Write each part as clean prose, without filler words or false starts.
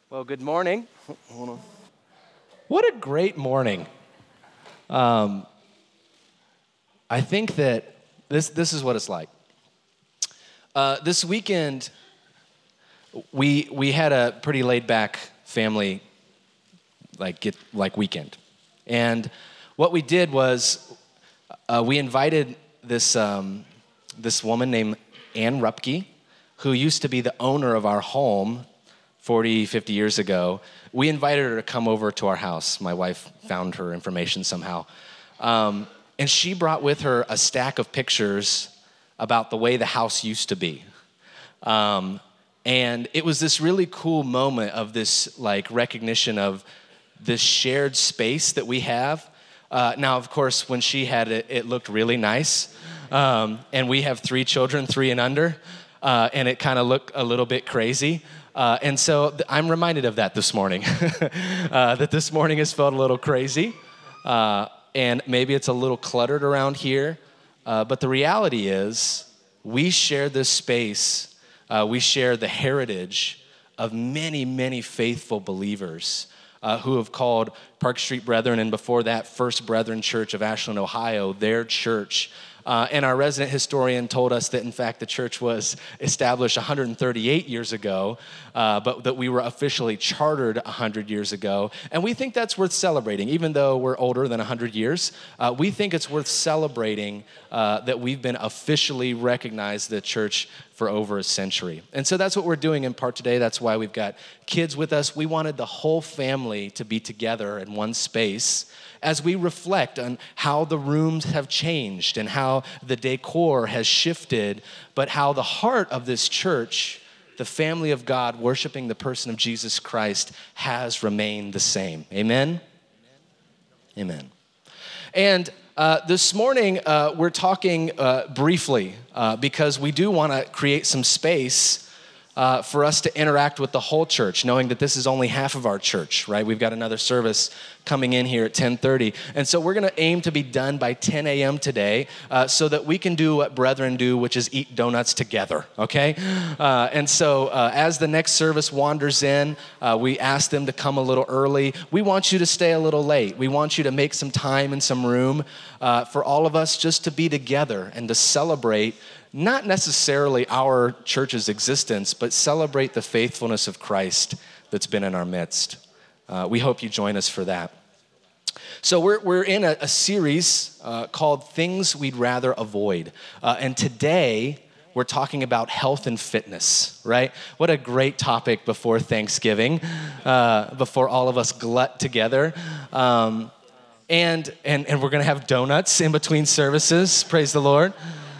Well, good morning. What a great morning. I think that this is what it's like. This weekend, we had a pretty laid-back family weekend. And what we did was we invited this woman named Ann Rupke, who used to be the owner of our home 40, 50 years ago. We invited her to come over to our house. My wife found her information somehow. And she brought with her a stack of pictures about the way the house used to be. And it was this really cool moment of this recognition of this shared space that we have. Now, of course, when she had it, it looked really nice. And we have 3 children, 3 and under. And it kind of looked a little bit crazy. And so I'm reminded of that this morning, that this morning has felt a little crazy, and maybe it's a little cluttered around here, but the reality is we share this space, we share the heritage of many, many faithful believers who have called Park Street Brethren, and before that, First Brethren Church of Ashland, Ohio, their church. And our resident historian told us that, in fact, the church was established 138 years ago, but that we were officially chartered 100 years ago. And we think that's worth celebrating. Even though we're older than 100 years, we think it's worth celebrating that we've been officially recognized the church for over a century. And so that's what we're doing in part today. That's why we've got kids with us. We wanted the whole family to be together in one space as we reflect on how the rooms have changed and how the decor has shifted, but how the heart of this church, the family of God worshiping the person of Jesus Christ, has remained the same. Amen? Amen. And this morning, we're talking briefly because we do want to create some space for us to interact with the whole church, knowing that this is only half of our church, right? We've got another service coming in here at 10:30. And so we're going to aim to be done by 10 a.m. today so that we can do what brethren do, which is eat donuts together, okay? And so as the next service wanders in, we ask them to come a little early. We want you to stay a little late. We want you to make some time and some room for all of us just to be together and to celebrate not necessarily our church's existence, but celebrate the faithfulness of Christ that's been in our midst. We hope you join us for that. So we're in a series called Things We'd Rather Avoid. And today, we're talking about health and fitness, right? What a great topic before Thanksgiving, before all of us glut together. And we're going to have donuts in between services, praise the Lord.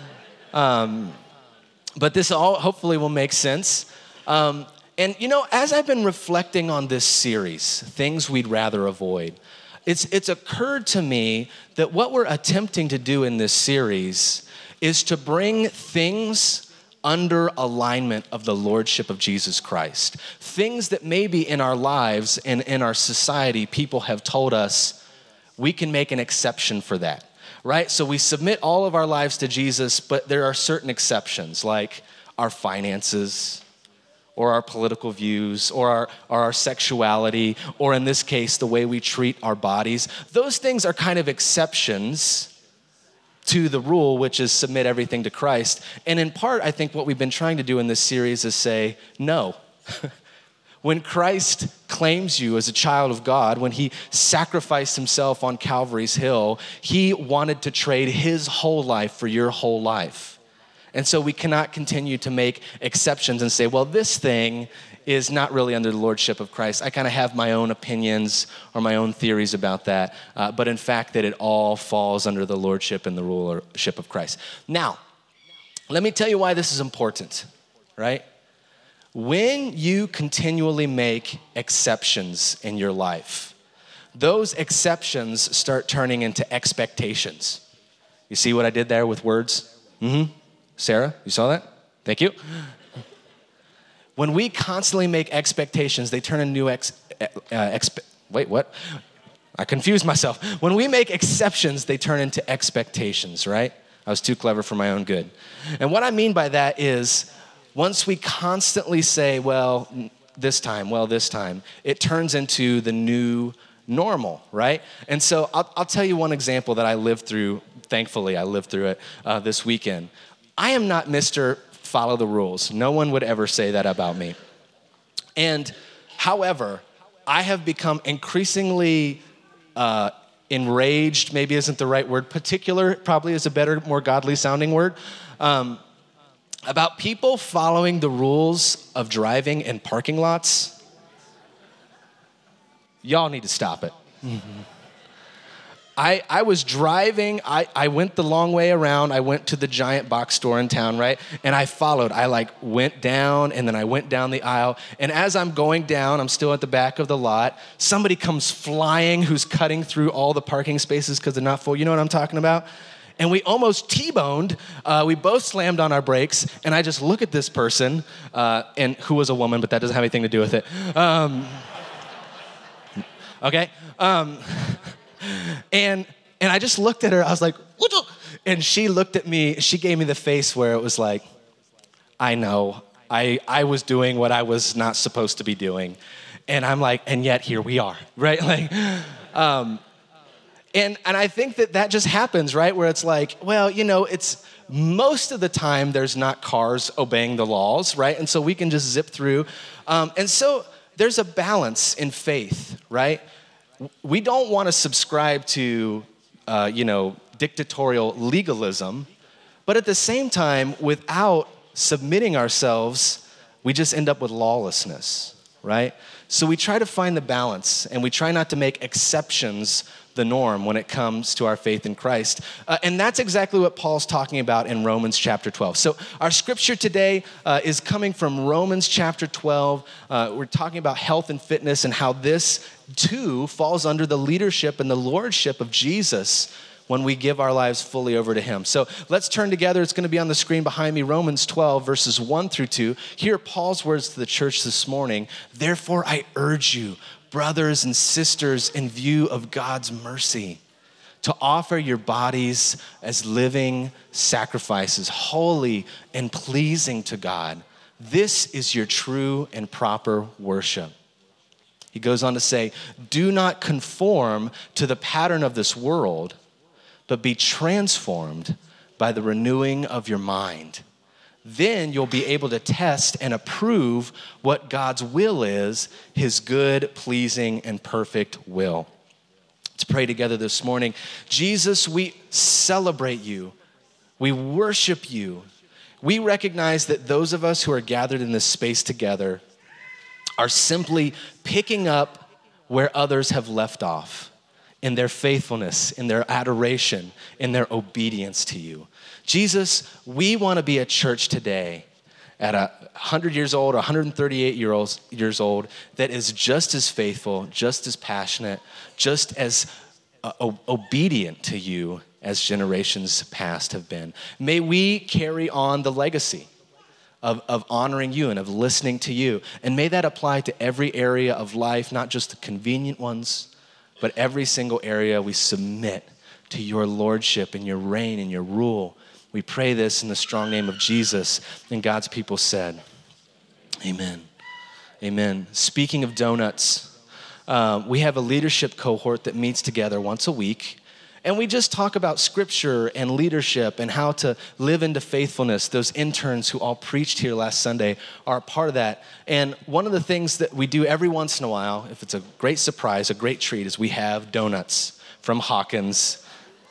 But this all hopefully will make sense. And as I've been reflecting on this series, Things We'd Rather Avoid, it's occurred to me that what we're attempting to do in this series is to bring things under alignment of the Lordship of Jesus Christ. Things that maybe in our lives and in our society, people have told us we can make an exception for that. Right? So we submit all of our lives to Jesus, but there are certain exceptions, like our finances, or our political views, or our sexuality, or in this case, the way we treat our bodies. Those things are kind of exceptions to the rule, which is submit everything to Christ. And in part, I think what we've been trying to do in this series is say, no. When Christ claims you as a child of God, when he sacrificed himself on Calvary's Hill, he wanted to trade his whole life for your whole life. And so we cannot continue to make exceptions and say, well, this thing is not really under the lordship of Christ. I kind of have my own opinions or my own theories about that, but in fact that it all falls under the lordship and the rulership of Christ. Now, let me tell you why this is important, right? When you continually make exceptions in your life, those exceptions start turning into expectations. You see what I did there with words? Sarah, you saw that? Thank you. When we constantly make expectations, they turn into wait, what? I confused myself. When we make exceptions, they turn into expectations, right? I was too clever for my own good. And what I mean by that is, once we constantly say, well, this time, it turns into the new normal, right? And so I'll tell you one example that I lived through. Thankfully, I lived through it this weekend. I am not Mr. Follow the rules. No one would ever say that about me. And however, I have become increasingly enraged, maybe isn't the right word, particular probably is a better, more godly sounding word, about people following the rules of driving in parking lots. Y'all need to stop it. I was driving, I went the long way around, I went to the giant box store in town, right? And I followed, I went down and then I went down the aisle. And as I'm going down, I'm still at the back of the lot, somebody comes flying who's cutting through all the parking spaces because they're not full. You know what I'm talking about? And we almost T-boned, we both slammed on our brakes, and I just look at this person, and who was a woman, but that doesn't have anything to do with it. Okay? And I just looked at her, I was like, what the? And she looked at me, she gave me the face where it was like, I know, I was doing what I was not supposed to be doing. And I'm like, and yet here we are, right? Like, and I think that just happens, right? Where it's like, well, it's most of the time there's not cars obeying the laws, right? And so we can just zip through. And so there's a balance in faith, right? We don't want to subscribe to, dictatorial legalism, but at the same time, without submitting ourselves, we just end up with lawlessness, right? So we try to find the balance, and we try not to make exceptions the norm when it comes to our faith in Christ. And that's exactly what Paul's talking about in Romans chapter 12. So our scripture today is coming from Romans chapter 12. We're talking about health and fitness and how this too falls under the leadership and the lordship of Jesus when we give our lives fully over to him. So let's turn together. It's going to be on the screen behind me, Romans 12, verses 1 through 2. Hear Paul's words to the church this morning. Therefore, I urge you, brothers and sisters, in view of God's mercy, to offer your bodies as living sacrifices, holy and pleasing to God. This is your true and proper worship. He goes on to say, do not conform to the pattern of this world, but be transformed by the renewing of your mind. Then you'll be able to test and approve what God's will is, his good, pleasing, and perfect will. Let's pray together this morning. Jesus, we celebrate you. We worship you. We recognize that those of us who are gathered in this space together are simply picking up where others have left off in their faithfulness, in their adoration, in their obedience to you. Jesus, we want to be a church today at 100 years old, 138 years old, that is just as faithful, just as passionate, just as obedient to you as generations past have been. May we carry on the legacy of honoring you and of listening to you. And may that apply to every area of life, not just the convenient ones, but every single area we submit to your lordship and your reign and your rule. We pray this in the strong name of Jesus. And God's people said, amen. Amen. Speaking of donuts, we have a leadership cohort that meets together once a week. And we just talk about scripture and leadership and how to live into faithfulness. Those interns who all preached here last Sunday are a part of that. And one of the things that we do every once in a while, if it's a great surprise, a great treat, is we have donuts from Hawkins.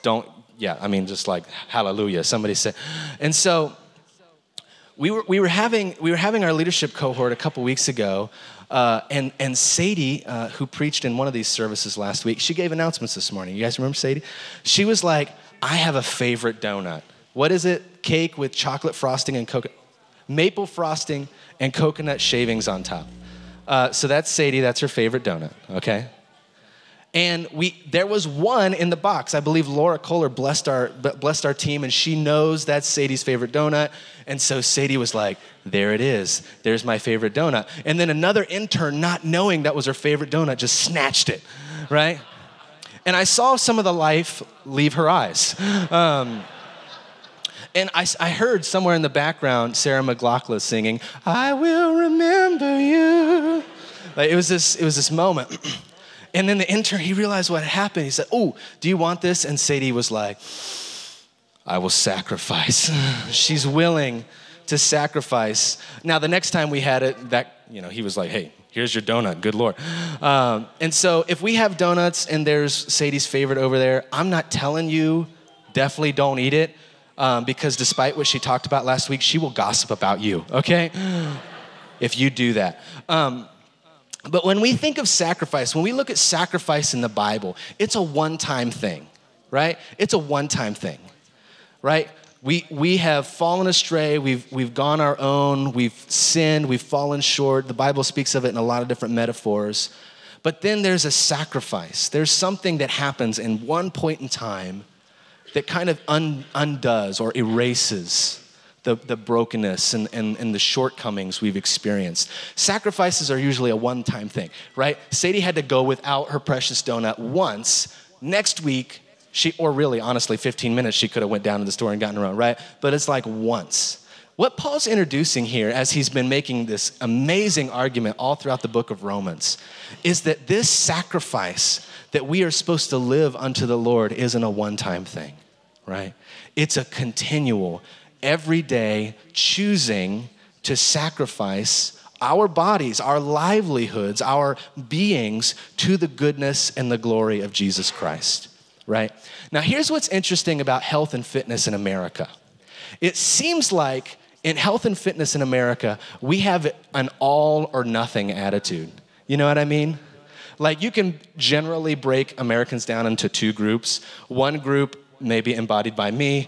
Just like hallelujah, somebody said. And so we were having our leadership cohort a couple weeks ago. And Sadie, who preached in one of these services last week, she gave announcements this morning. You guys remember Sadie? She was like, I have a favorite donut. What is it? Cake with chocolate frosting and maple frosting and coconut shavings on top. So that's Sadie. That's her favorite donut, okay? And there was one in the box. I believe Laura Kohler blessed our team, and she knows that's Sadie's favorite donut. And so Sadie was like, there it is. There's my favorite donut. And then another intern, not knowing that was her favorite donut, just snatched it, right? And I saw some of the life leave her eyes. And I heard somewhere in the background Sarah McLachlan singing, I will remember you. Like it was this moment. And then the intern, he realized what had happened. He said, "Oh, do you want this?" And Sadie was like, "I will sacrifice." She's willing to sacrifice. Now, the next time we had it, he was like, "Hey, here's your donut, good Lord." And so if we have donuts and there's Sadie's favorite over there, I'm not telling you, definitely don't eat it, because despite what she talked about last week, she will gossip about you, okay? If you do that. But when we think of sacrifice, when we look at sacrifice in the Bible, it's a one-time thing, right? It's a one-time thing, right? We have fallen astray, we've gone our own, we've sinned, we've fallen short. The Bible speaks of it in a lot of different metaphors. But then there's a sacrifice. There's something that happens in one point in time that kind of undoes or erases the brokenness and the shortcomings we've experienced. Sacrifices are usually a one-time thing, right? Sadie had to go without her precious donut once. Next week, or really, honestly, 15 minutes, she could have went down to the store and gotten her own, right? But it's like once. What Paul's introducing here, as he's been making this amazing argument all throughout the book of Romans, is that this sacrifice that we are supposed to live unto the Lord isn't a one-time thing, right? It's a continual, everyday choosing to sacrifice our bodies, our livelihoods, our beings to the goodness and the glory of Jesus Christ, right? Now, here's what's interesting about health and fitness in America. It seems like in health and fitness in America, we have an all or nothing attitude. You know what I mean? Like you can generally break Americans down into two groups. One group, maybe embodied by me,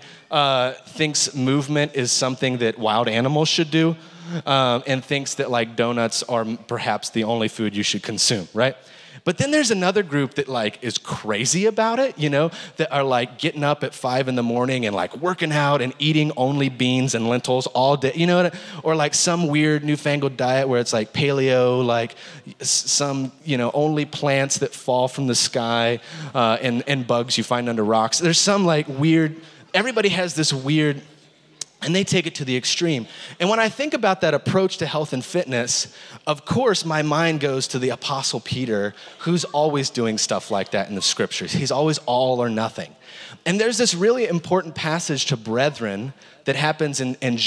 thinks movement is something that wild animals should do, and thinks that like donuts are perhaps the only food you should consume, right? But then there's another group that like is crazy about it, that are like getting up at 5 a.m. and like working out and eating only beans and lentils all day, or like some weird newfangled diet where it's like paleo, like some, only plants that fall from the sky, and bugs you find under rocks. There's some like weird, everybody has this weird, and they take it to the extreme. And when I think about that approach to health and fitness, of course, my mind goes to the Apostle Peter, who's always doing stuff like that in the scriptures. He's always all or nothing. And there's this really important passage to brethren that happens in the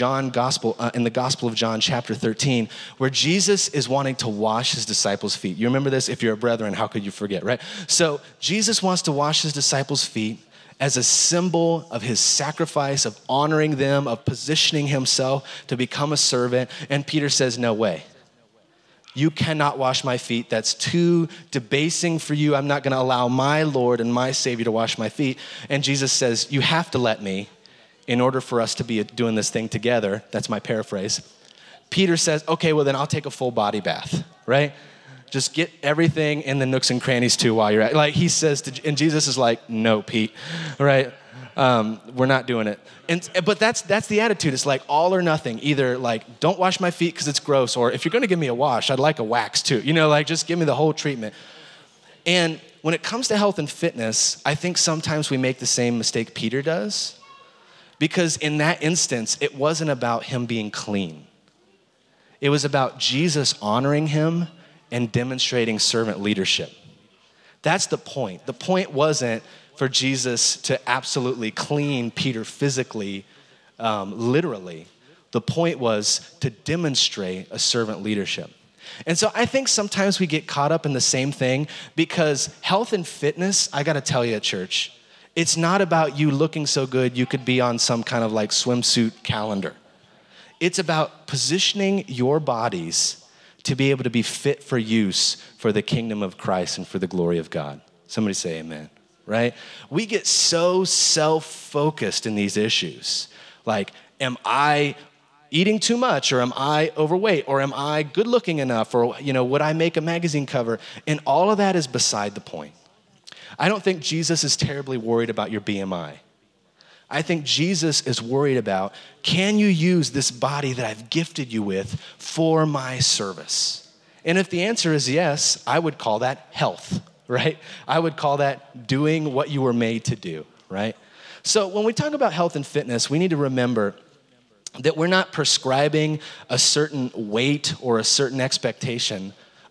Gospel of John, chapter 13, where Jesus is wanting to wash his disciples' feet. You remember this? If you're a brethren, how could you forget, right? So Jesus wants to wash his disciples' feet as a symbol of his sacrifice, of honoring them, of positioning himself to become a servant. And Peter says, "No way. You cannot wash my feet. That's too debasing for you. I'm not going to allow my Lord and my Savior to wash my feet." And Jesus says, "You have to let me in order for us to be doing this thing together." That's my paraphrase. Peter says, "Okay, well then I'll take a full body bath," right? Just get everything in the nooks and crannies too while you're at it. Like he says, and Jesus is like, "No, Pete," right? We're not doing it. But that's the attitude. It's like all or nothing. Either like, don't wash my feet because it's gross, or if you're going to give me a wash, I'd like a wax too. Like just give me the whole treatment. And when it comes to health and fitness, I think sometimes we make the same mistake Peter does, because in that instance, it wasn't about him being clean. It was about Jesus honoring him and demonstrating servant leadership. That's the point. The point wasn't for Jesus to absolutely clean Peter physically, literally. The point was to demonstrate a servant leadership. And so I think sometimes we get caught up in the same thing, because health and fitness, I gotta tell you at church, it's not about you looking so good you could be on some kind of like swimsuit calendar. It's about positioning your bodies to be able to be fit for use for the kingdom of Christ and for the glory of God. Somebody say amen, right? We get so self-focused in these issues. Like, am I eating too much, or am I overweight, or am I good looking enough, or would I make a magazine cover? And all of that is beside the point. I don't think Jesus is terribly worried about your BMI. I think Jesus is worried about, can you use this body that I've gifted you with for my service? And if the answer is yes, I would call that health, right? I would call that doing what you were made to do, right? So when we talk about health and fitness, we need to remember that we're not prescribing a certain weight or a certain expectation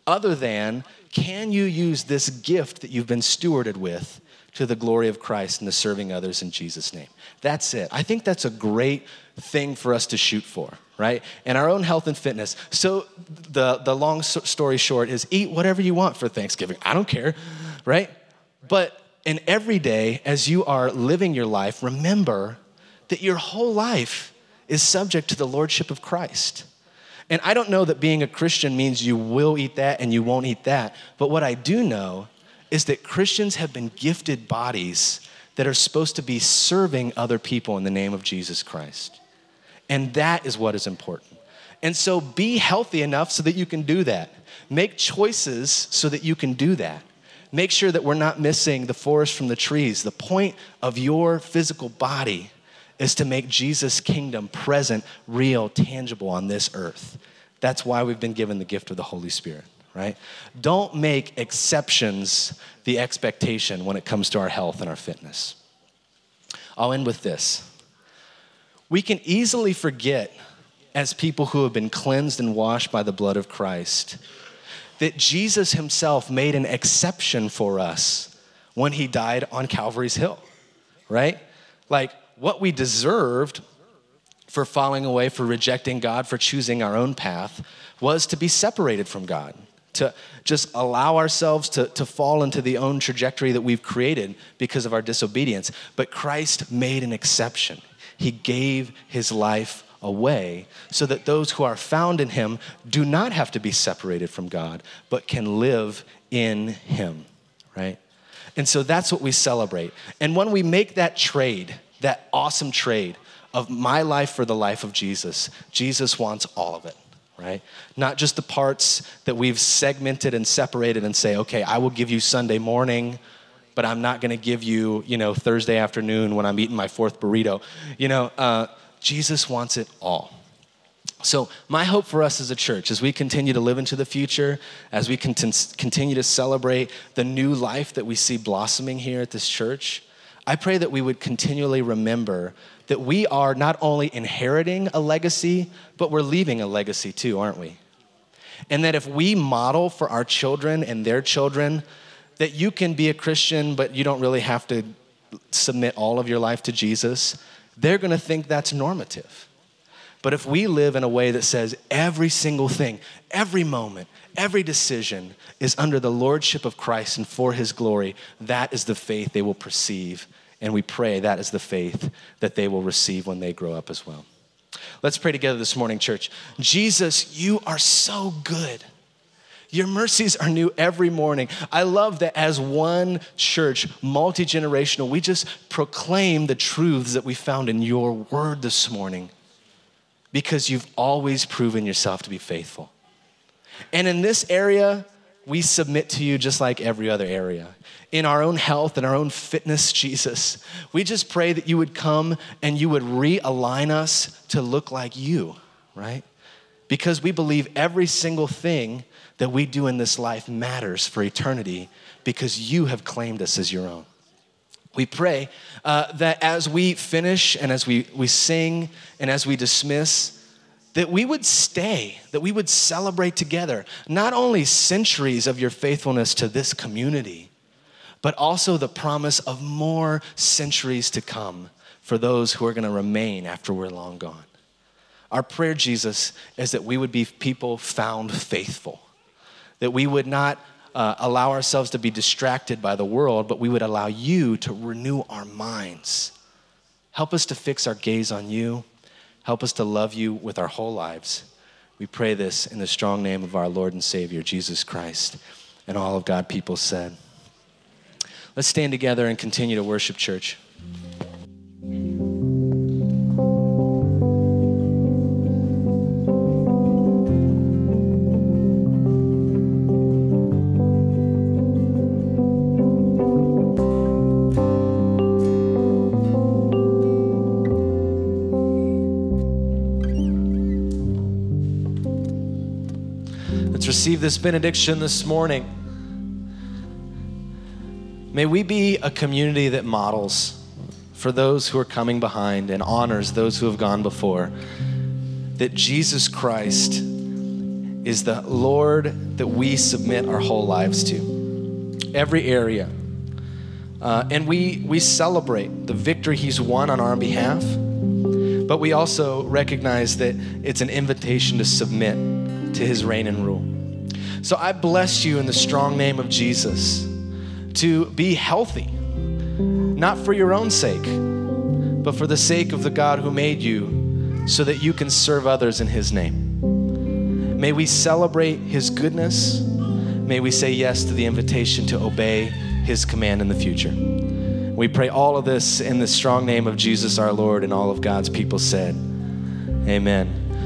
other than, can you use this gift that you've been stewarded with to the glory of Christ and to serving others in Jesus' name? That's it. I think that's a great thing for us to shoot for, right? And our own health and fitness. So the long story short is eat whatever you want for Thanksgiving. I don't care, right? But in every day, as you are living your life, remember that your whole life is subject to the lordship of Christ. And I don't know that being a Christian means you will eat that and you won't eat that. But what I do know is that Christians have been gifted bodies that are supposed to be serving other people in the name of Jesus Christ. And that is what is important. And so be healthy enough so that you can do that. Make choices so that you can do that. Make sure that we're not missing the forest from the trees. The point of your physical body is to make Jesus' kingdom present, real, tangible on this earth. That's why we've been given the gift of the Holy Spirit, right? Don't make exceptions the expectation when it comes to our health and our fitness. I'll end with this. We can easily forget, as people who have been cleansed and washed by the blood of Christ, that Jesus himself made an exception for us when he died on Calvary's Hill, right? Like, what we deserved for falling away, for rejecting God, for choosing our own path, was to be separated from God, to just allow ourselves to fall into the own trajectory that we've created because of our disobedience. But Christ made an exception. He gave his life away so that those who are found in him do not have to be separated from God, but can live in him, right? And so that's what we celebrate. And when we make that trade, that awesome trade of my life for the life of Jesus, Jesus wants all of it, right? Not just the parts that we've segmented and separated and say, okay, I will give you Sunday morning, but I'm not gonna give you, Thursday afternoon when I'm eating my fourth burrito. Jesus wants it all. So my hope for us as a church, as we continue to live into the future, as we continue to celebrate the new life that we see blossoming here at this church, I pray that we would continually remember that we are not only inheriting a legacy, but we're leaving a legacy too, aren't we? And that if we model for our children and their children that you can be a Christian, but you don't really have to submit all of your life to Jesus, they're gonna think that's normative. But if we live in a way that says every single thing, every moment, every decision is under the lordship of Christ and for his glory, that is the faith they will perceive. And we pray that is the faith that they will receive when they grow up as well. Let's pray together this morning, church. Jesus, you are so good. Your mercies are new every morning. I love that as one church, multi-generational, we just proclaim the truths that we found in your word this morning because you've always proven yourself to be faithful. And in this area, we submit to you just like every other area. In our own health and our own fitness, Jesus, we just pray that you would come and you would realign us to look like you, right? Because we believe every single thing that we do in this life matters for eternity because you have claimed us as your own. We pray that as we finish and as we sing and as we dismiss, that we would stay, that we would celebrate together, not only centuries of your faithfulness to this community, but also the promise of more centuries to come for those who are gonna remain after we're long gone. Our prayer, Jesus, is that we would be people found faithful, that we would not allow ourselves to be distracted by the world, but we would allow you to renew our minds. Help us to fix our gaze on you. Help us to love you with our whole lives. We pray this in the strong name of our Lord and Savior, Jesus Christ. And all of God people said. Let's stand together and continue to worship, church. Receive this benediction this morning. May we be a community that models for those who are coming behind and honors those who have gone before, that Jesus Christ is the Lord that we submit our whole lives to. Every area. And we celebrate the victory he's won on our behalf, but we also recognize that it's an invitation to submit to his reign and rule. So I bless you in the strong name of Jesus to be healthy, not for your own sake, but for the sake of the God who made you, so that you can serve others in his name. May we celebrate his goodness. May we say yes to the invitation to obey his command in the future. We pray all of this in the strong name of Jesus our Lord, and all of God's people said, amen.